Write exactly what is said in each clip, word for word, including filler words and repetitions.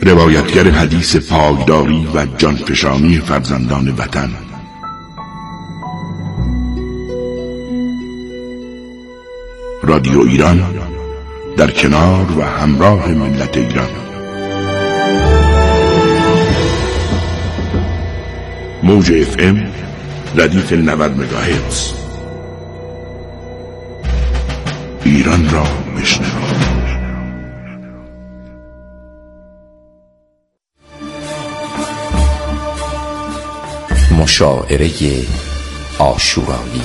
روایتگر حدیث پایداری و جانفشانی فرزندان وطن. رادیو ایران در کنار و همراه ملت ایران. موج اف ام ردیف نود مگاهرتز. ایران را بشنو. مشاعره عاشورایی.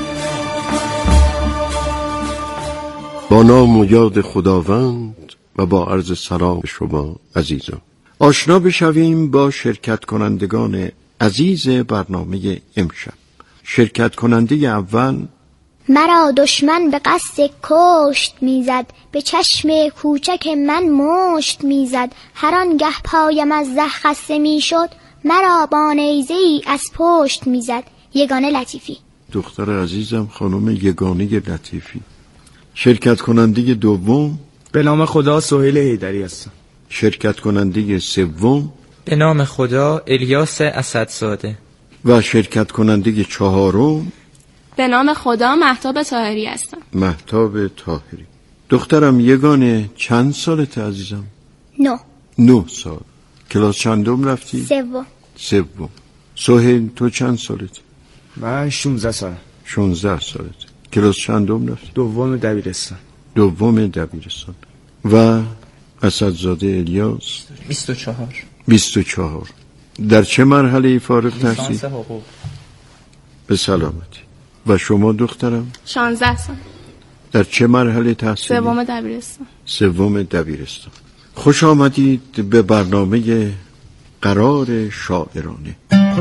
با نام و یاد خداوند و با عرض سلام شما عزیزان، آشنا بشویم با شرکت کنندگان عزیز برنامه امشب. شرکت کننده اول: مرا دشمن به قصد کشت میزد، به چشم کوچک من مشت میزد. هر آنگه پایم از زه خسته میشد، مرا با نیزه‌ای از پشت میزد. یگانه لطیفی. دختر عزیزم خانم یگانه لطیفی. شرکت کننده دوم: به نام خدا سهیل حیدری هستم. شرکت کننده سوم: به نام خدا الیاس اسدزاده. و شرکت کننده چهارم: به نام خدا مهتاب طاهری هستم. مهتاب طاهری. دخترم یگانه چند سالته عزیزم؟ نو. نه سال. کلاس چندم رفتی؟ سوم. سوم. سهیل تو چند سالته؟ من شانزده سالم. شانزده سالته. کلاس چندم رفتی؟ دوم دبیرستان. دوم دبیرستان. و اسدزاده الیاس بیست و چهار. بیست و چهار. در چه مرحله فارغ تحصیل؟ لیسانس حقوق. به سلامتی. و شما دخترم؟ شانزده سال. در چه مرحله تحصیل؟ سوم دبیرستان. سوم دبیرستان. خوش آمدید به برنامه قرار شاعرانه.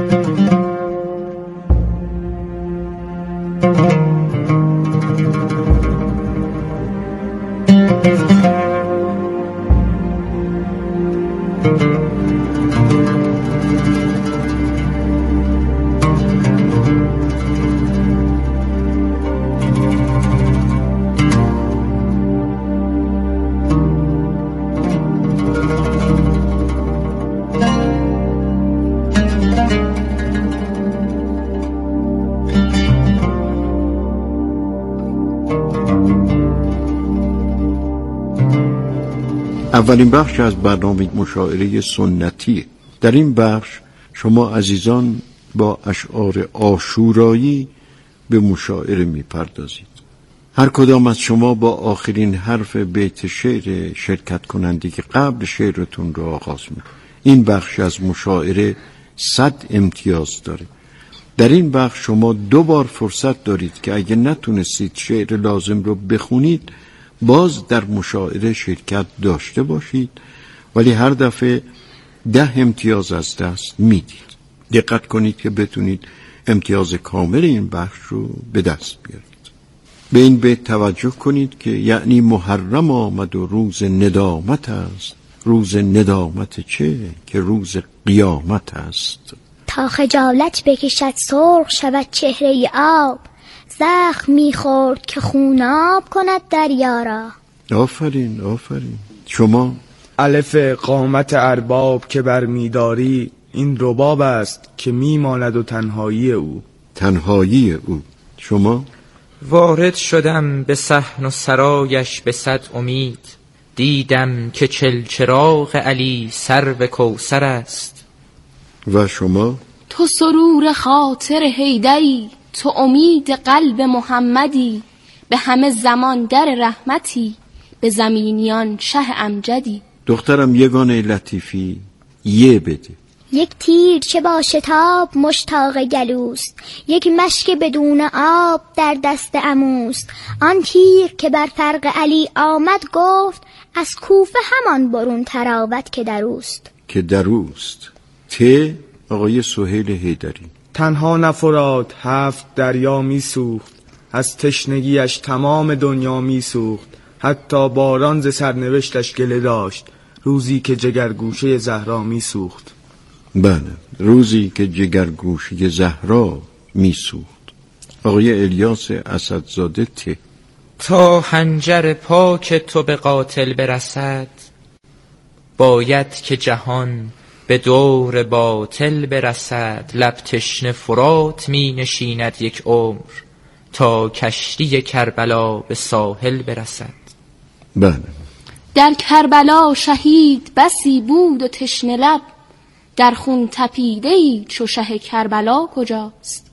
اولین بخش از برنامه مشاعره سنتی. در این بخش شما عزیزان با اشعار عاشورایی به مشاعره می پردازید. هر کدام از شما با آخرین حرف بیت شعر شرکت کننده که قبل شعرتون رو آغاز می. این بخش از مشاعره صد امتیاز داره. در این بخش شما دو بار فرصت دارید که اگه نتونستید شعر لازم رو بخونید، باز در مشاعره شرکت داشته باشید، ولی هر دفعه ده امتیاز از دست میدید. دقت کنید که بتونید امتیاز کامل این بخش رو به دست بیارید. به این بیت توجه کنید که یعنی محرم آمد و روز ندامت است. روز ندامت چه؟ که روز قیامت است. تا خجالت بکشد سرخ شود چهره آب، زخم میخورد که خوناب کند دریا را. آفرین آفرین. شما؟ الف قامت ارباب که بر میداری، این رباب است که میماند و تنهایی او. تنهایی او. شما؟ وارد شدم به صحن و سرایش به صد امید، دیدم که چلچراغ علی سرو کوثر است. و شما؟ تو سرور خاطر حیدری، تو امید قلب محمدی، به همه زمان در رحمتی، به زمینیان شه امجدی. دخترم یگانه لطیفی یه بده. یک تیر چه با شتاب مشتاق گلوست، یک مشک بدون آب در دست عموست. آن تیر که بر فرق علی آمد گفت، از کوفه همان برون تراوت که دروست. که دروست. ته آقای سهیل حیدری. تنها نفراد هفت دریا می سوخت، از تشنگیش تمام دنیا می سوخت. حتی باران ز سرنوشتش گله داشت، روزی که جگرگوشه زهرا می سوخت. بله، روزی که جگرگوشه زهرا می سوخت. آقای الیاس اسدزاده ته. تا حنجر پاک تو به قاتل برسد، باید که جهان به دور باطل برسد، لب تشنه فرات می نشیند یک عمر، تا کشتی کربلا به ساحل برسد. بله. در کربلا شهید بسی بود و تشنه لب، در خون تپیده‌ای چو شه کربلا کجاست؟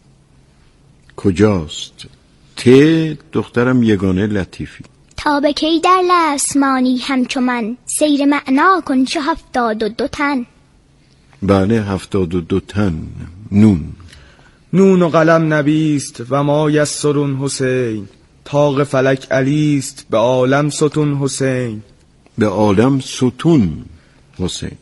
کجاست؟ ت دخترم یگانه لطیفی. تا به کی در لسمانی همچو من، سیر معنا کن چو هفتاد و دو تن. بله هفتاد و دو تن. نون نون و قلم نبیست و ما یسرون حسین، طاق فلک علیست به عالم ستون حسین. به عالم ستون حسین.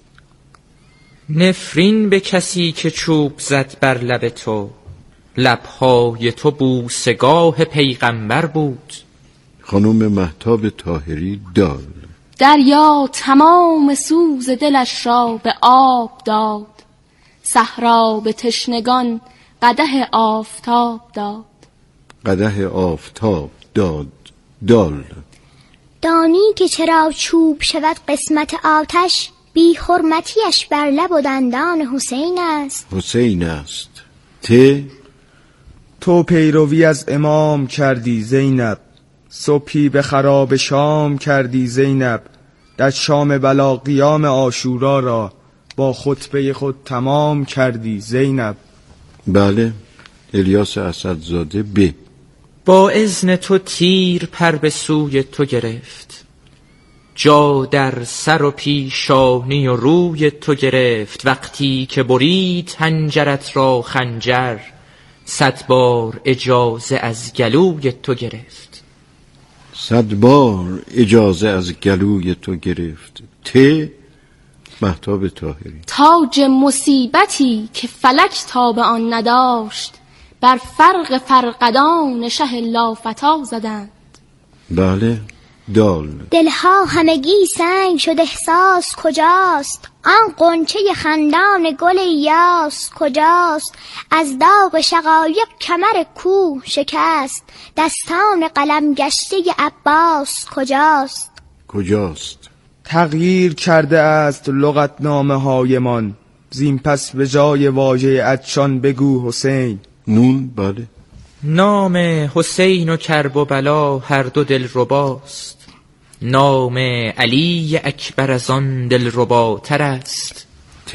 نفرین به کسی که چوب زد بر لب تو، لبهای تو بوسگاه پیغمبر بود. خانم مهتاب طاهری دال. دریا تمام سوز دلش را به آب داد، صحرا به تشنگان قدح آفتاب داد. قدح آفتاب داد. دال. دانی که چرا چوب شود قسمت آتش، بی حرمتیش بر لب و دندان حسین است. حسین است. ت تو پیروی از امام کردی زینب، صبحی به خراب شام کردی زینب. در شام بلا قیام عاشورا را، با خطبه خود تمام کردی زینب. بله الیاس اسدزاده. ب با اذن تو تیر پر به سوی تو گرفت، جا در سر و پیشانی و روی تو گرفت. وقتی که برید حنجرت را خنجر، صد بار اجازه از گلوی تو گرفت. صد بار اجازه از گلوی تو گرفت. ت مهتاب طاهری. تاج مصیبتی که فلک تاب آن نداشت، بر فرق فرقدان شه لافتا زدند. بله دال. دلها همگی سنگ شد احساس کجاست، آن غنچه خندان گل یاس کجاست. از داغ شقایق کمر کوه شکست، دستان قلم گشته عباس کجاست؟ کجاست؟ تغییر کرده است لغتنامه هایمان، زین پس به جای واژه عطشان بگو حسین. نون. بله. نام حسین و کرب و بلا هر دو دلرباست، نام علی اکبر از آن دلرباتر است. ت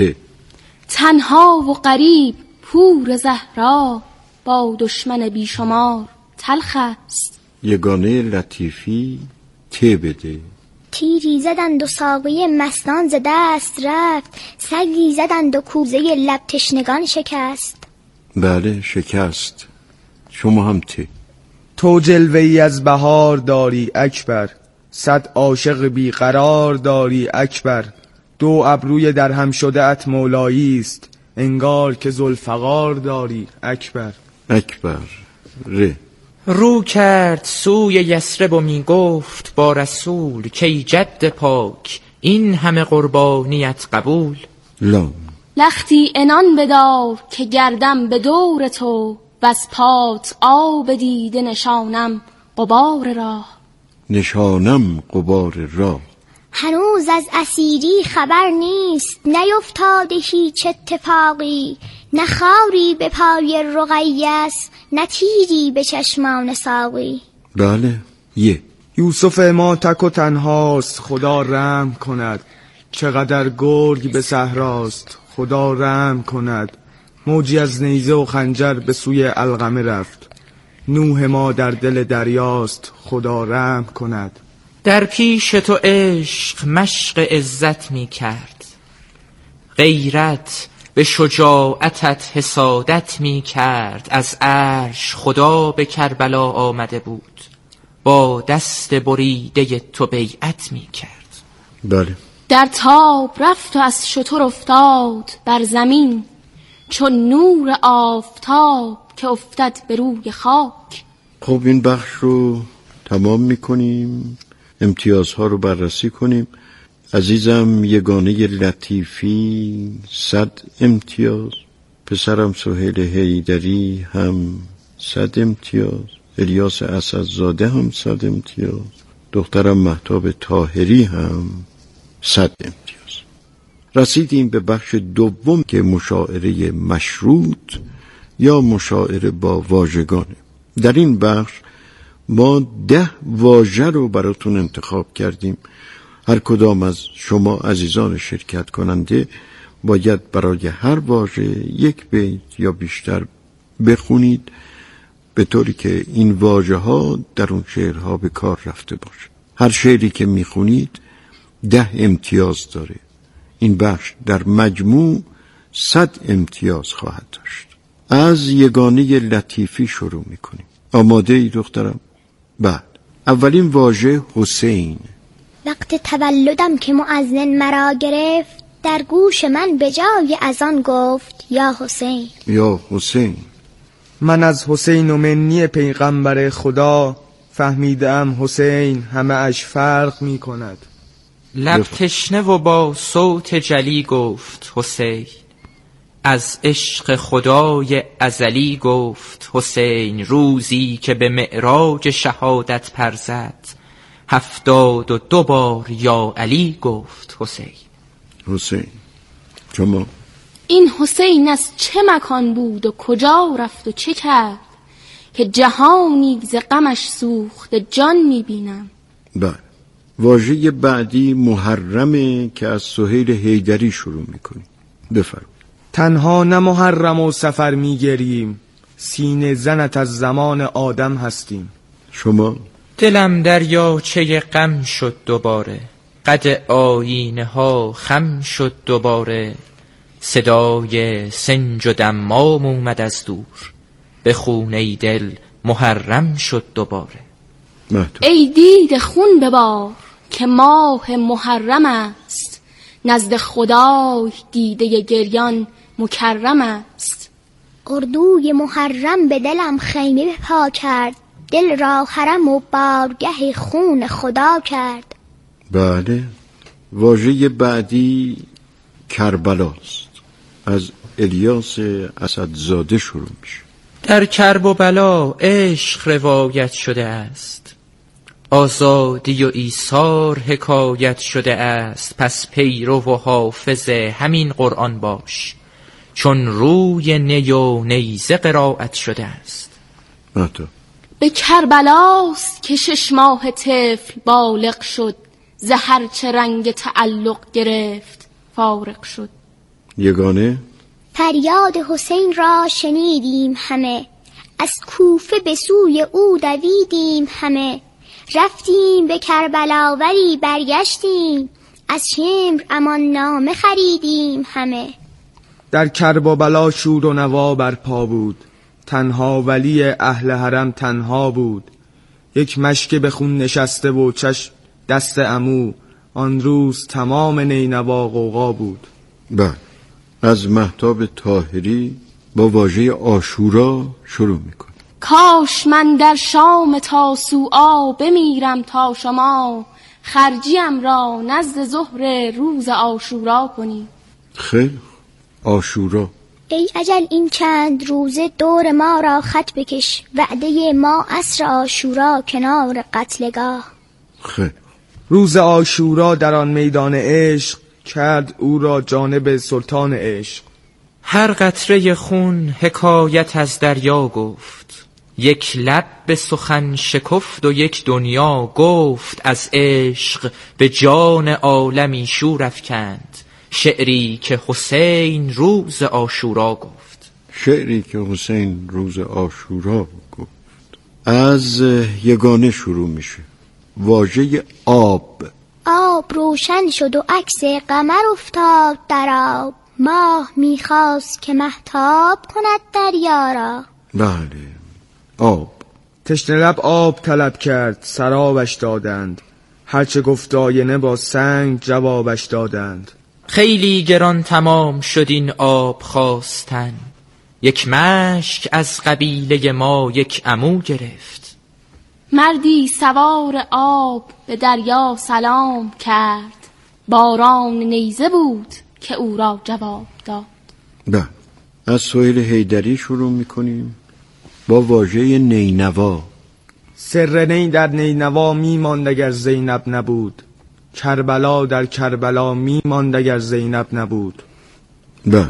تنها و غریب پور زهرا، با دشمن بیشمار تلخ است. یگانه لطیفی. ت بده. تیری زدند و ساقی مستان ز دست رفت، سگی زدند و کوزه لب تشنگان شکست. بله شکست. شما هم ت تو جلوه‌ای از بهار داری اکبر، صد عاشق بیقرار داری اکبر. دو ابروی در هم شده ات مولایی است، انگار که ذوالفقار داری اکبر. اکبر. ر رو کرد سوی یثرب و می گفت با رسول، کی جد پاک این همه قربانیت قبول. لام. لختی انان بدار که گردم به دور تو، و از پات آب دیده نشانم غبار راه. نشانم غبار راه. هنوز از اسیری خبر نیست، نیفتاده هیچ اتفاقی. نه خاری به پای رقیس، نه تیری به چشمان ساقی. بله. یه یوسف ما تک و تنهاست خدا رحم کند، چقدر گرگ به صحراست خدا رحم کند. موجی از نیزه و خنجر به سوی القمه رفت، نوح ما در دل دریاست خدا رحم کند. در پیش تو عشق مشق عزت می کرد، غیرت به شجاعتت حسادت می کرد. از عرش خدا به کربلا آمده بود، با دست بریده تو بیعت می کرد. بله. در تاب رفت و از شتر افتاد بر زمین، چون نور آفتاب که افتد به روی خاک. خب این بخش رو تمام میکنیم، امتیازها رو بررسی کنیم. عزیزم یگانه لطیفی صد امتیاز، پسرم سهیل حیدری هم صد امتیاز، الیاس اسدزاده هم صد امتیاز، دخترم مهتاب طاهری هم صد امتیاز. رسیدیم به بخش دوم که مشاعره مشروط یا مشاعره با واژگانه. در این بخش ما ده واژه رو براتون انتخاب کردیم. هر کدام از شما عزیزان شرکت کننده باید برای هر واژه یک بیت یا بیشتر بخونید، به طوری که این واژه ها در اون شعرها به کار رفته باشه. هر شعری که میخونید ده امتیاز داره. این بخش در مجموع صد امتیاز خواهد داشت. از یگانه لطیفی شروع میکنیم. آماده ای دخترم؟ بعد اولین واژه حسین. وقت تولدم که مؤذن مرا گرفت، در گوش من به جای از آن گفت یا حسین. یا حسین. من از حسین و منی پیغمبر خدا فهمیدم حسین همه اش فرق می کند. لب تشنه و با صوت جلی گفت حسین، از عشق خدای ازلی گفت حسین. روزی که به معراج شهادت پر زد، هفتاد و دو بار یا علی گفت حسین. حسین. شما؟ این حسین از چه مکان بود و کجا رفت و چه کرد، که جهانی ز غمش سوخت جان میبینم. بله. واژه بعدی محرمه که از سهیل حیدری شروع میکنیم. بفرمایید. تنها نه محرم و سفر میگریم، سینه زنت از زمان آدم هستیم. شما؟ دلم دریاچه غم شد دوباره، قد آینه ها خم شد دوباره. صدای سنج و دمام اومد از دور، به خون ای دل محرم شد دوباره. مهدو. ای دید خون ببار که ماه محرم است، نزد خدای دیده گریان مکرم است. اردوی محرم به دلم خیمه پا کرد، دل را حرم و بارگه خون خدا کرد. بله. واژه بعدی کربلاست. از الیاس اسدزاده شروع میشه. در کرب و بلا عشق روایت شده است، آزادی و ایثار حکایت شده است. پس پیرو و حافظ همین قرآن باش، چون روی نی و نیزه قرائت شده است. مهدو. به کربلاست که شش ماه طفل بالغ شد، ز هر چه رنگ تعلق گرفت فارغ شد. یگانه. فریاد حسین را شنیدیم همه، از کوفه به سوی او دویدیم همه. رفتیم به کربلا ولی برگشتیم، از شمر امان نامه خریدیم همه. در کرب و بلا شور و نوا برپا بود، تنها ولی اهل حرم تنها بود. یک مشک به خون نشسته و چشم دست عمو، آن روز تمام نینوا غوغا بود. بله. از مهتاب طاهری با واژه عاشورا شروع میکن. کاش من در شام تاسوعا بمیرم تا شما، خرجیم را نزد ظهر روز عاشورا کنی. خیلی عاشورا. ای اجل این چند روزه دور ما را خط بکش، وعده ما عصر عاشورا کنار قتلگاه. خیلی. روز عاشورا در آن میدان عشق، کرد او را جانب سلطان عشق. هر قطره خون حکایت از دریا گفت، یک لب به سخن شکفت و یک دنیا گفت. از عشق به جان عالمی شور افکند، شعری که حسین روز عاشورا گفت. شعری که حسین روز عاشورا گفت. از یگانه شروع میشه. واژه آب. آب روشن شد و عکس قمر افتاد در آب، ماه میخواست که مهتاب کند دریا را. بله. آب. تشنه لب آب طلب کرد، سرابش دادند، هرچه گفت آینه با سنگ جوابش دادند. خیلی گران تمام شد این آب خواستن، یک مشک از قبیله ما یک عمو گرفت. مردی سوار آب به دریا سلام کرد، باران نیزه بود که او را جواب داد. بله. از سهیل حیدری شروع میکنیم با واژه نینوا. سر نی در نینوا میماند اگر زینب نبود، کربلا در کربلا می ماند اگر زینب نبود. بله،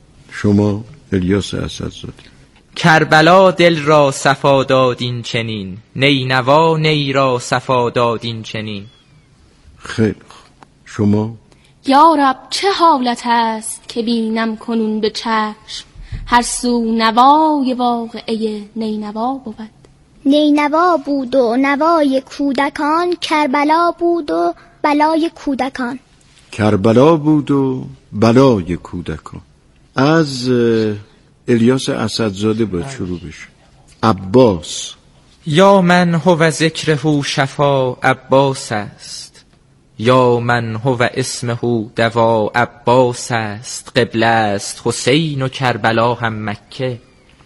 شما الیاس اسدزاده. کربلا دل را صفا داد این چنین، نینوا نی را صفا داد این چنین. خیلی خوب. شما یا رب چه حالت است که بینم کنون به چشم، هر سو نوای واقعه نینوا بود. نینوا بود و نوای کودکان، کربلا بود و بلای کودکان. کربلا بود و بلای کودکان. از الیاس اسدزاده باید شروع بشه. عباس. یا من هو ذکره شفا عباس است، یا من هو اسمه دوا عباس است. قبله است حسین و کربلا هم مکه،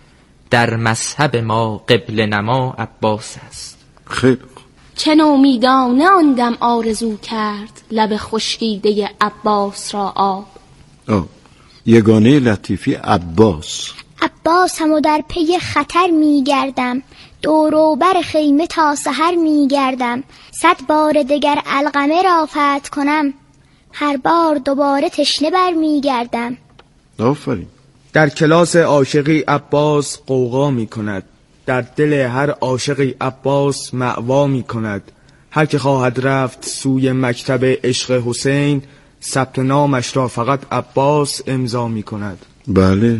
در مذهب ما قبله نما عباس است. خیلی چه نومیدانه آن دم آرزو کرد، لب خشکیده عباس را آب. آه. یگانه لطیفی عباس. عباس هم و در پی خطر می گردم، دوروبر خیمه تا سحر می گردم. صد بار دگر علقمه را فتح کنم، هر بار دوباره تشنه بر می گردم. آفرین. در کلاس عاشقی عباس قوقا می کند، در دل هر عاشقی عباس مأوا می کند. هر که خواهد رفت سوی مکتب عشق حسین، ثبت نامش را فقط عباس امضا می کند. بله،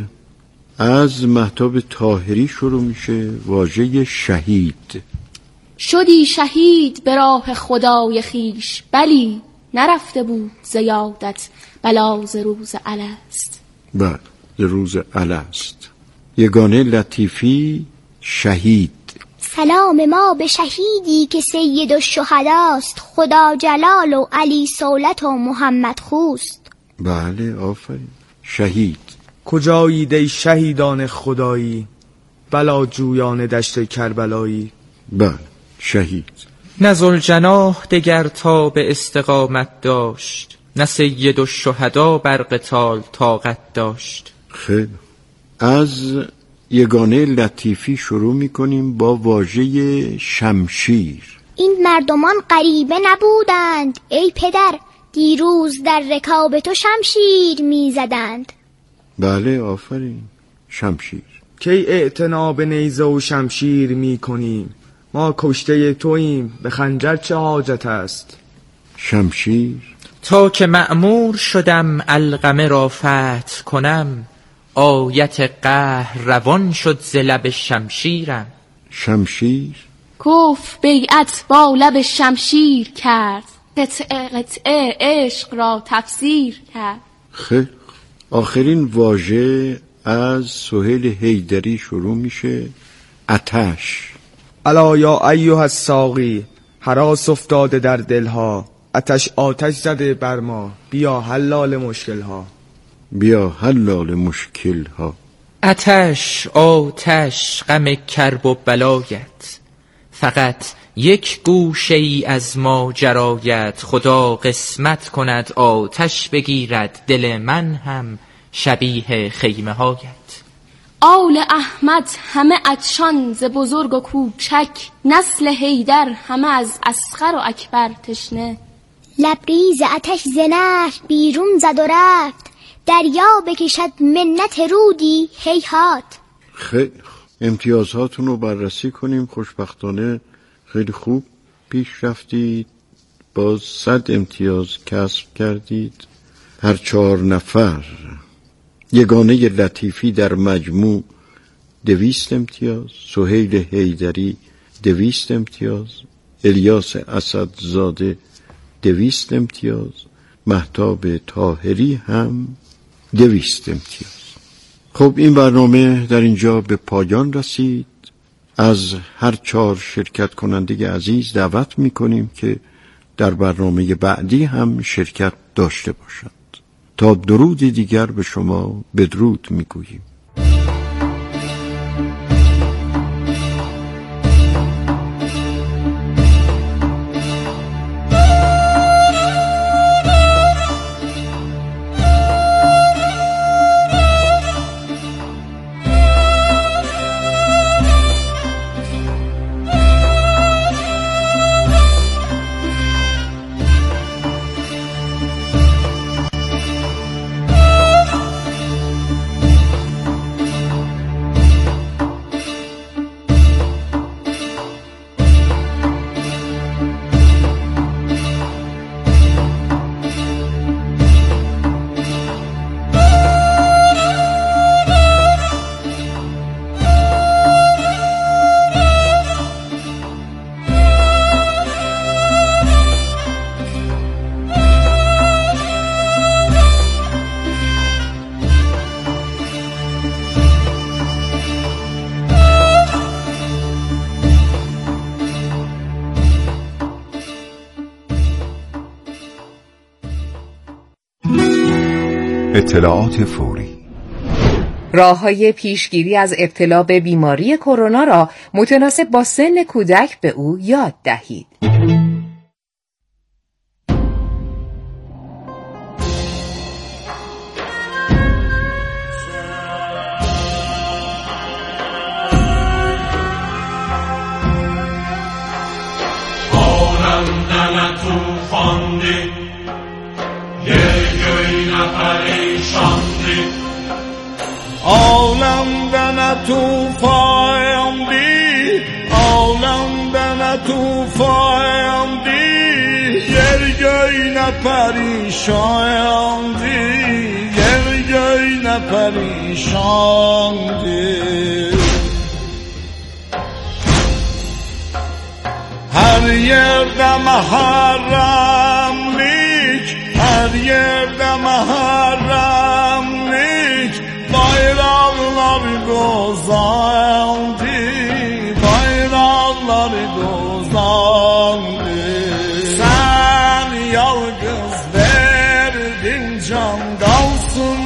از مهتاب طاهری شروع میشه واژه شهید. شدی شهید به راه خدای خیش، بلی نرفته بود زیادت بلا ز روز الست. بله، ز روز الست. یگانه لطیفی شهید. سلام ما به شهیدی که سید الشهداست، خدا جلال و علی صولت و محمد خوست. بله، آفرین. شهید. کجایید ای شهیدان خدایی، بلا جویان دشت کربلایی. بله، شهید. نه ذوالجناح دگر تا به استقامت داشت، نه سید الشهدا بر قتال طاقت داشت. خیلی. از یگانه لطیفی شروع میکنیم با واژه شمشیر. این مردمان غریبه نبودند ای پدر، دیروز در رکاب تو شمشیر میزدند. بله، آفرین. شمشیر. کی اعتنا به نیزه و شمشیر می کنیم، ما کشته توییم به خنجر چه حاجت است. شمشیر. تا که مأمور شدم علقمه را فتح کنم، آیت قهر روان شد ز لب شمشیرم. شمشیر. کفر بیعت با لب شمشیر کرد، قطعه قطعه عشق را تفسیر کرد. خیلی. آخرین واژه از سهیل حیدری شروع میشه. آتش. الا یا ایها الساقی، هراس افتاده در دلها، آتش آتش زده بر ما، بیا حلال مشکلها. بیا حلال مشکلها. آتش آتش غم کرب و بلایت، فقط یک گوشه ای از ماجرایت. خدا قسمت کند آتش بگیرد دل من هم شبیه خیمه هایت. آل احمد همه عطشان ز بزرگ و کوچک، نسل حیدر همه از اصغر و اکبر تشنه. لبریز آتش ز نهر بیرون زد و رفت، دریا بکشد منت رودی هیهات. خیلی. امتیازهاتون رو بررسی کنیم. خوشبختانه خیلی خوب پیش رفتید، باز صد امتیاز کسب کردید هر چهار نفر. یگانه لطیفی در مجموع دویست امتیاز، سهیل حیدری دویست امتیاز، الیاس اسدزاده دویست امتیاز، مهتاب طاهری هم دویست امتیاز. خب این برنامه در اینجا به پایان رسید. از هر چهار شرکت کننده عزیز دعوت میکنیم که در برنامه بعدی هم شرکت داشته باشند. تا درود دیگر به شما بدرود میگوییم. اطلاعات فوری. راه‌های پیشگیری از ابتلا به بیماری کرونا را متناسب با سن کودک به او یاد دهید. Ağlamdan tufandı, ağlamdan tufandı, yer göyne perişandı, yer göyne perişandı. Her yerde maharramlik, her yerde maharramlik, bayraqlar qozandı, bayraqlar qozandı. Sən yalqız verdin can, qalsın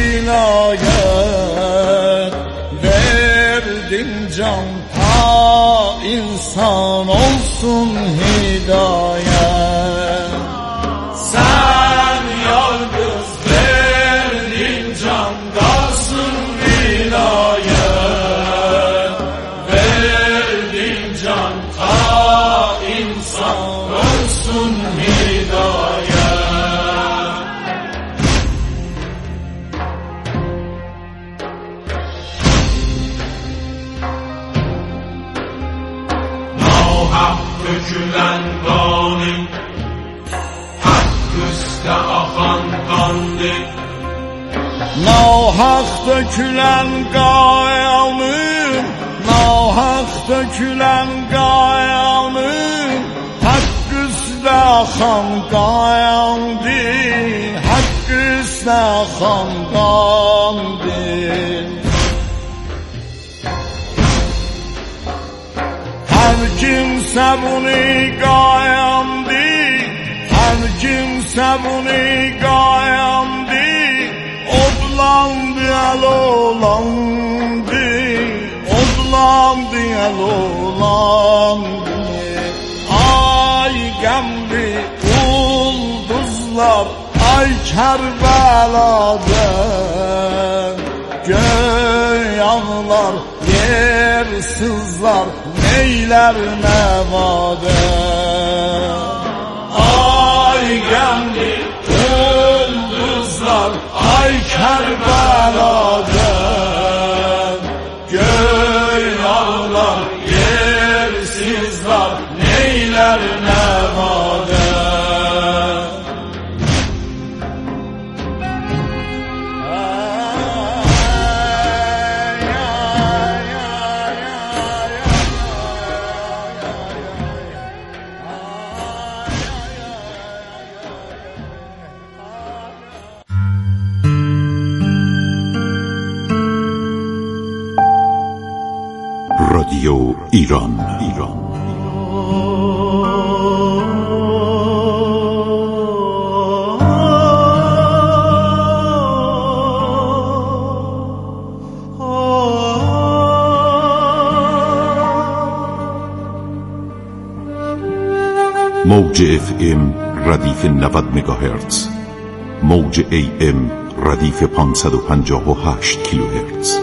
vilayət, verdin can ta insan olsun hidayət. Sən yalqız verdin can, qalsın vilayət, verdin can ta insan olsun hidayət. Nahaq dökülen qanın, haqq üstə axan qandır. Nahaq dökülen qayanım, nahaq dökülen qayanım, haqq üstə axan qayandır, haqq üstə axan qandır. Hər kimsə bunu qayandı, hər kimsə bunu qayandı, odlandı, alolandı, odlandı, alolandı. Ay qəmli ulduzlar, ay Kərbələdən, göy ağlar, yer sızlar, neylər nəvadə. Ay qəmli ulduzlar, ay Kərbələdən, göy ağlar, yer sızlar, neylər nəvadə. رادیو ایران ایران موج اف ام ردیف نود مگاهرتز، موج ای ام ردیف پانصد و پنجاه و هشت کیلوهرتز.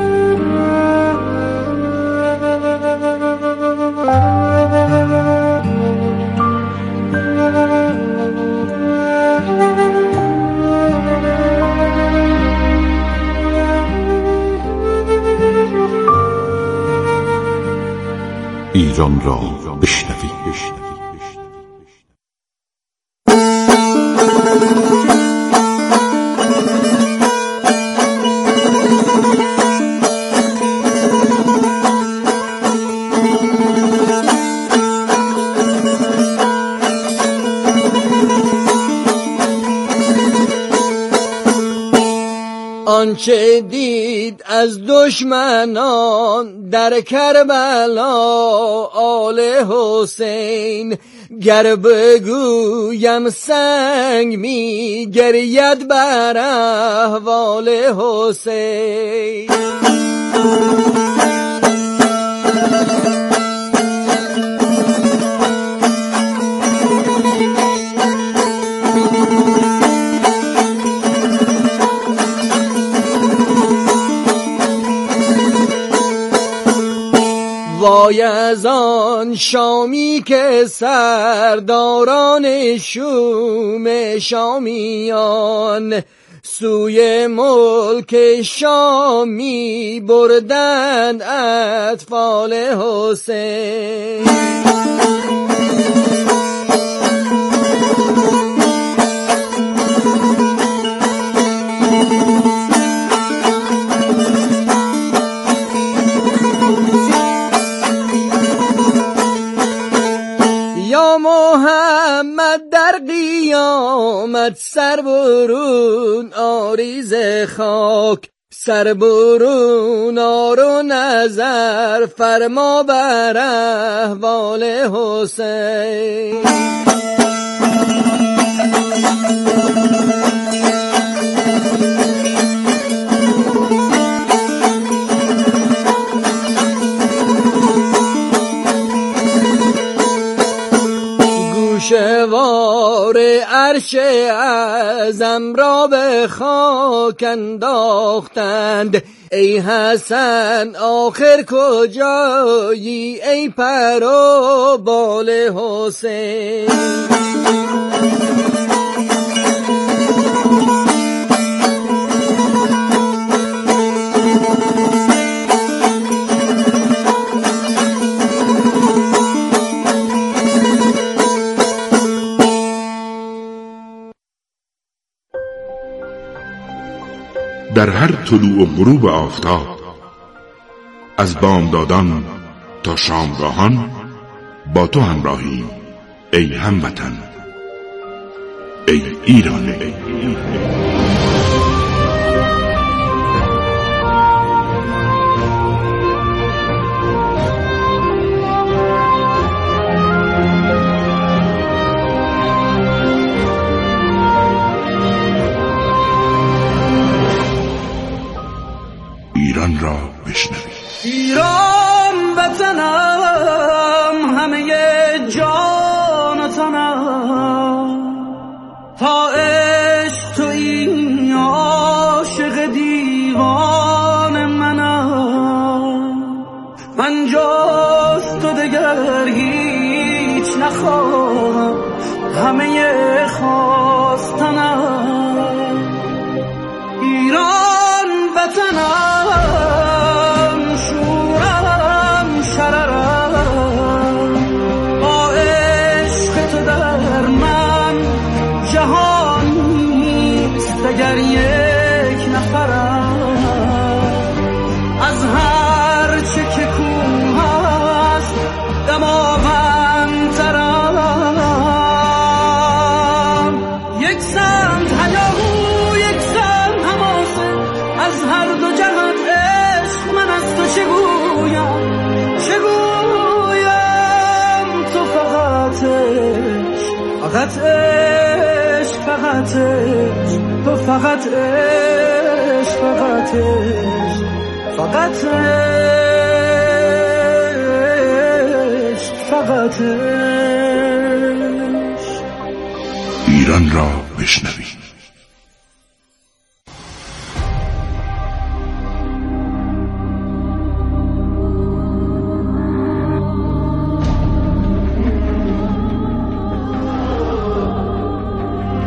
ایران را بشنوید. آنچه دید از دشمنان در کربلا آل حسین گر بگویم سنگ می گرید بر احوال حسین. وای از آن شامی که سرداران شوم شامیان سوی ملک شامی بردند اطفال حسین. یا محمد در قیامت سر برون آریز خاک، سر برون آر و نظر فرما بر احوال حسین. گوشوار عرش اعظم را به خاک انداختند. ای حسن آخر کجایی ای پر و بال حسین. در هر طلوع و غروب آفتاب، از بامدادان تا شامگاهان با تو همراهی ای هموطن، ای ایران. ای ایران را بشنوید. ایران وطنم، همه جان و تنم، تا عشق تو این عاشق دیوان منم. من جز تو دگر هیچ نخواهم، همه خواستنم. ایران وطنم، شورم شررم، با عشق تو در من جهان نیست دگر یک نفرم. از هر چه که کوه است دماوندترم. یک سمت هیاهو یک سمت حماسه، از هر دو جهان عشق من از تو چگویم چگویم. تو فقط عشق، فقط عشق، فقط عشق، تو فقط عشق، فقط عشق، فقط عشق، فقط عشق. ایران را بشنوید.